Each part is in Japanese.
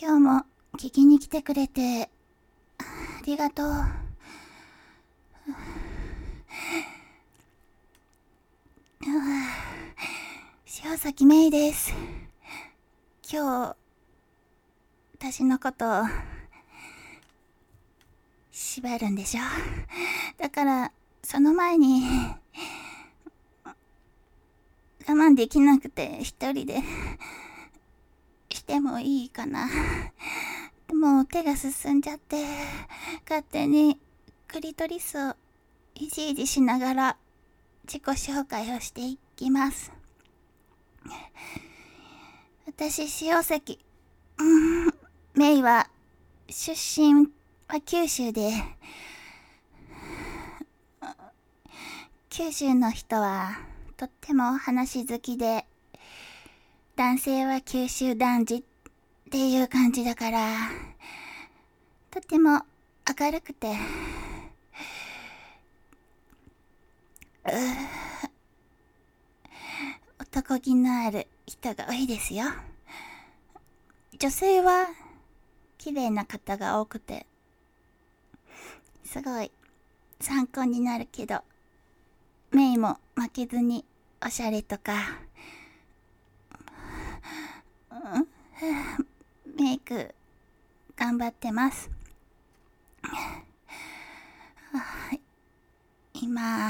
今日も聞きに来てくれてありがとう。塩崎めいです。今日私のことを縛るんでしょ。だからその前に我慢できなくて一人でしてもいいかな。もう手が進んじゃって勝手にクリトリスをいじいじしながら自己紹介をしていきます。私塩崎メイは出身は九州で、九州の人はとっても話好きで、男性は九州男児っていう感じだから、とっても明るくて男気のある人が多いですよ。女性は綺麗な方が多くてすごい参考になるけど、メイも負けずにおしゃれとか、メイク頑張ってます。今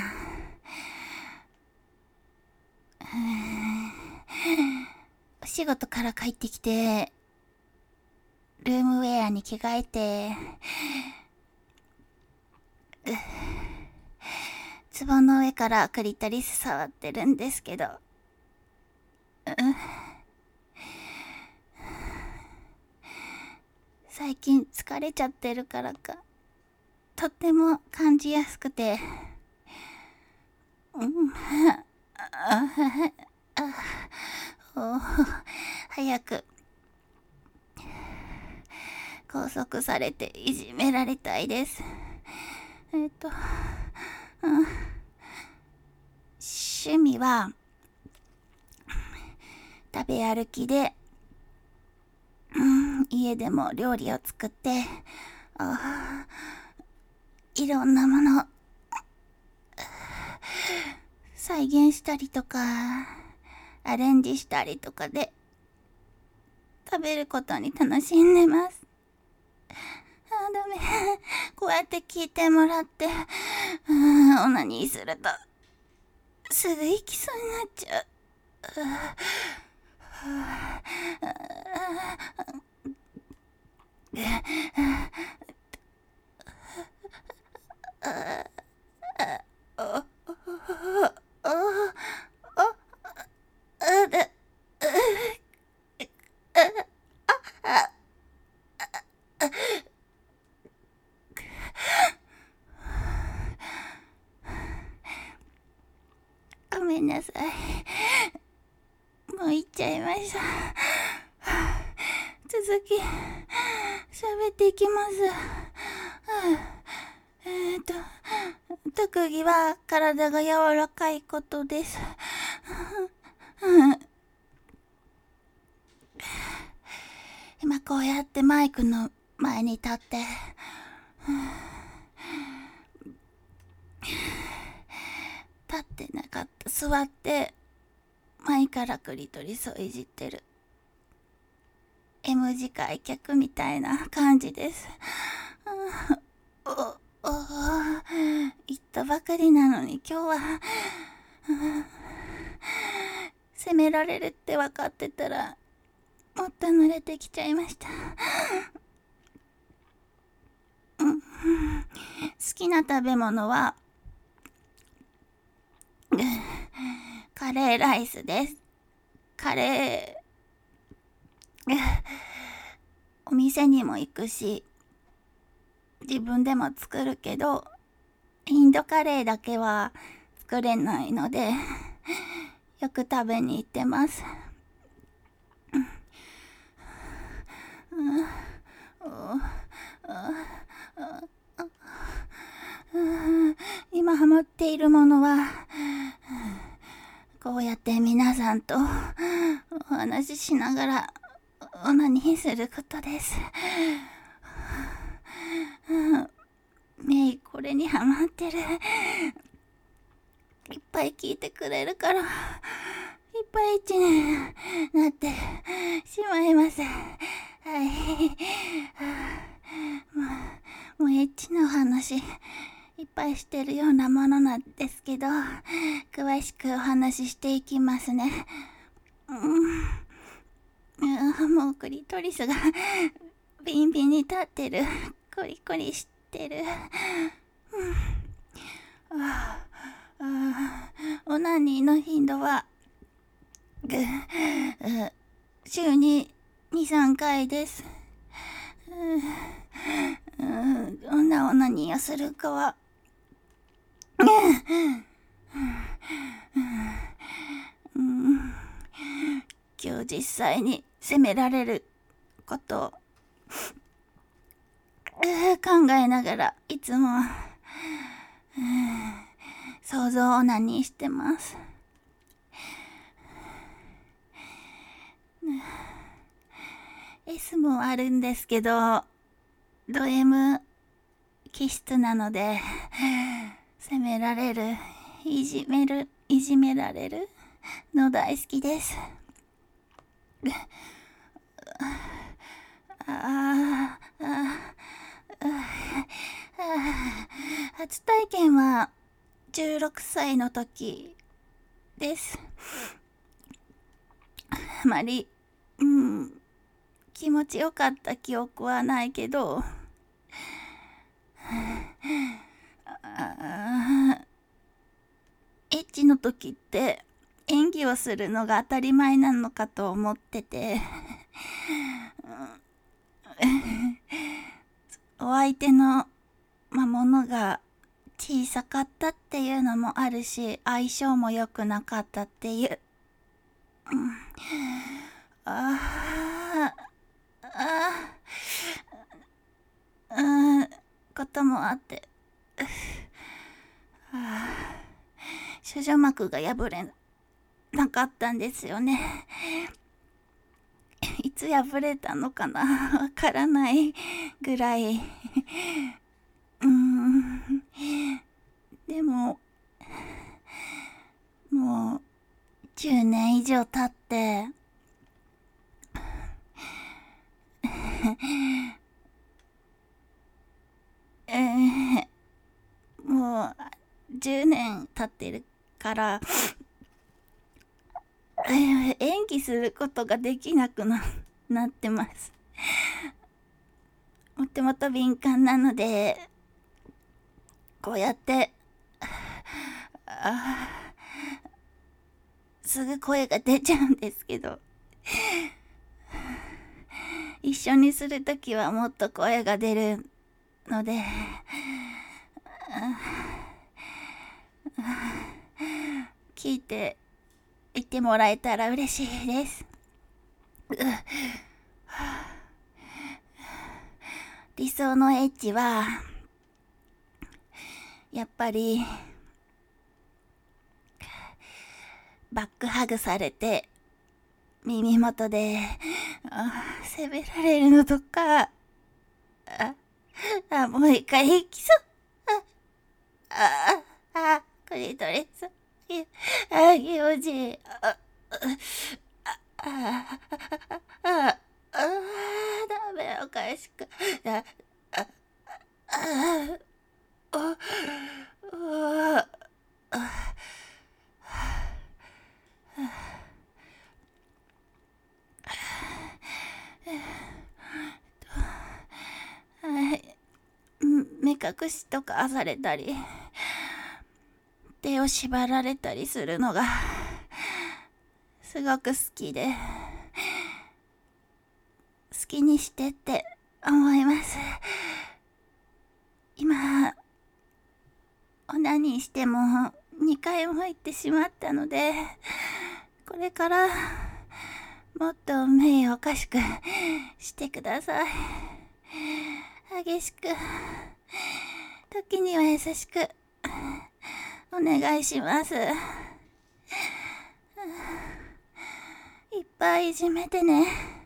お仕事から帰ってきてルームウェアに着替えて壺の上からクリトリス触ってるんですけど、最近疲れちゃってるからかとっても感じやすくて、早く拘束されていじめられたいです。趣味は食べ歩きで、家でも料理を作っていろんなもの再現したりとかアレンジしたりとかで食べることに楽しんでます。ダメ。こうやって聞いてもらってオナニーするとすぐ行きそうになっちゃう。ごめんなさい。もう行っちゃいました。続き喋っていきます。特技は体が柔らかいことです。今こうやってマイクの前に立って立ってなかった、座って前からクリトリスをいじってる M 字開脚みたいな感じです。言ったばかりなのに今日は責められるって分かってたらもっと濡れてきちゃいました。好きな食べ物はカレーライスです。カレーお店にも行くし自分でも作るけど、インドカレーだけは作れないのでよく食べに行ってます。今ハマっているものはこうやって皆さんとお話ししながらオナニーすることです。メイこれにハマってる。いっぱい聞いてくれるから、いっぱいエッチになってしまいます。はい。もうエッチなお話いっぱいしてるようなものなんですけど、詳しくお話ししていきますね。もうクリトリスがビンビンに立ってる。コリコリしてる。オナニーの頻度は週に 2,3 回です。どんなオナニーをするかは今日実際に責められることを考えながらいつも想像オナニーしてます。S もあるんですけど、ド M 気質なので、責められる、いじめられるの大好きです。初体験は16歳の時です。あまり、気持ちよかった記憶はないけど、エッチの時って演技をするのが当たり前なのかと思ってて、お相手のものが小さかったっていうのもあるし、相性も良くなかったっていう、こともあって、処女膜が破れなかったんですよね。いつ破れたのかな、わからないぐらい。でももう10年以上経ってもう10年経ってるから演技することができなくなってます。もともと敏感なので、こうやってすぐ声が出ちゃうんですけど、一緒にするときはもっと声が出るので、聞いていてもらえたら嬉しいです。理想のエッチはやっぱりバックハグされて耳元で責められるのとか、もう一回行きそう。クリトリス気持ちいい。ダメおかしく目隠しとかされたり、手を縛られたりするのがすごく好きで、好きにしてって思います。今オナニーしても2回も行ってしまったので、これからもっと目をおかしくしてください。激しく、時には優しくお願いします。いっぱいいじめてね。